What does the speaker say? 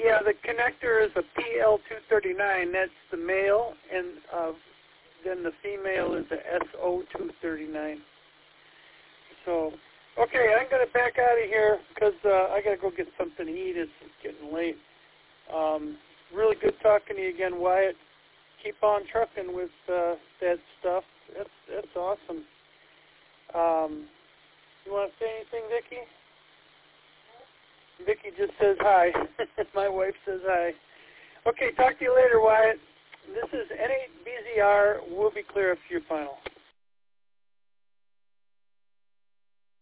Yeah, the connector is a PL239. That's the male, and then the female is a SO239. So, okay, I'm going to back out of here because I got to go get something to eat. It's getting late. Really good talking to you again, Wyatt. Keep on trucking with that stuff. That's awesome. You want to say anything, Vicki? Vicki just says hi. My wife says hi. Okay, talk to you later, Wyatt. This is N8BZR. We'll be clear up to your final.